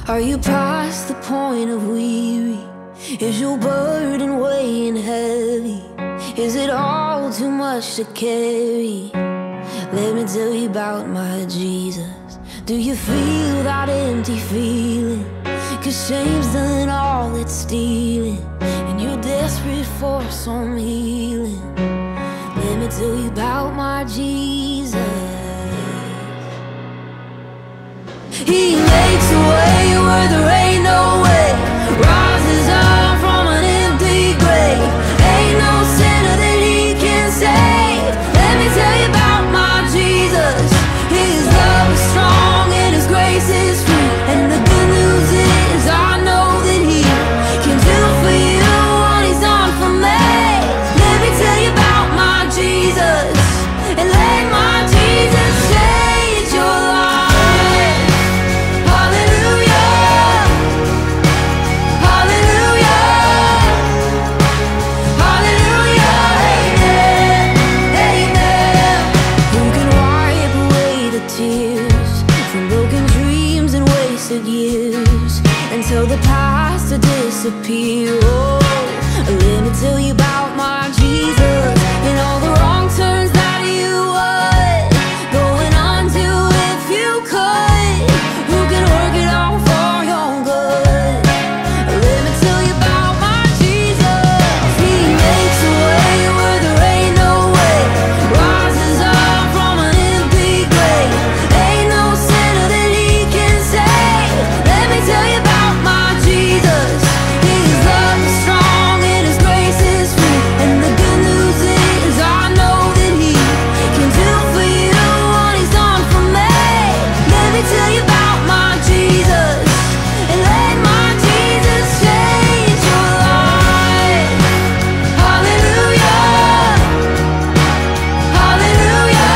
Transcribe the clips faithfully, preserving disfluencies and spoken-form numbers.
Are you past the point of weary? Is your burden weighing heavy? Is it all too much to carry? Let me tell you about my Jesus. Do you feel that empty feeling? Cause shame's done all it's stealing, and you're desperate for some healing. Let me tell you about my Jesus. He makes a way where there ain't no way, rises up from an empty grave. Ain't no sinner that he can save. Let me tell you about my Jesus. His love is strong and his grace is free, and the good news is I know that he can do for you what he's done for me. Let me tell you about my Jesus, and let my Jesus change your life. Hallelujah, hallelujah, hallelujah, amen, amen. Who can wipe away the tears from broken dreams and wasted years, and tell the past to disappear? Oh, let me tell you about my Jesus, and all the wrong turns that you would going on to if you could. Who can work it all for your good? Let me tell you about my Jesus. He makes a way where there ain't no way, rises up from an empty grave. Ain't no sinner that he can save. Let me tell you about my Jesus. His love is strong and his grace is free, and the good news is I know that he can do for you what he's done for me. Let me tell you about my Jesus, and let my Jesus change your life. Hallelujah, hallelujah,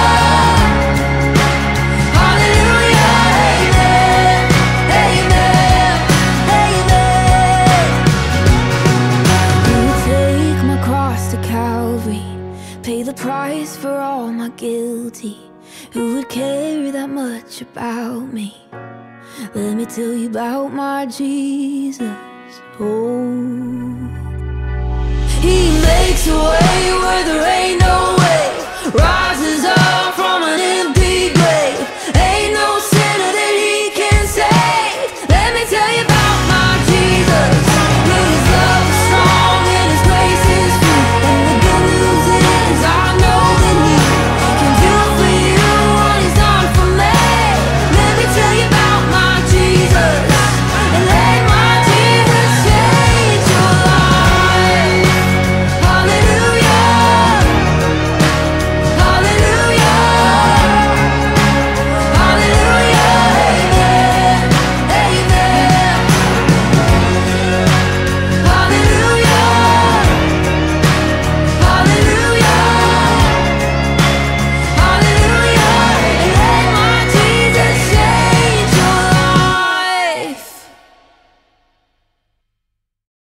hallelujah, amen, amen, amen. Who would take my cross to Calvary, pay the price for all my guilty? Who would care that much about me? Let me tell you about my Jesus. Oh, he makes a way where there ain't no way, rises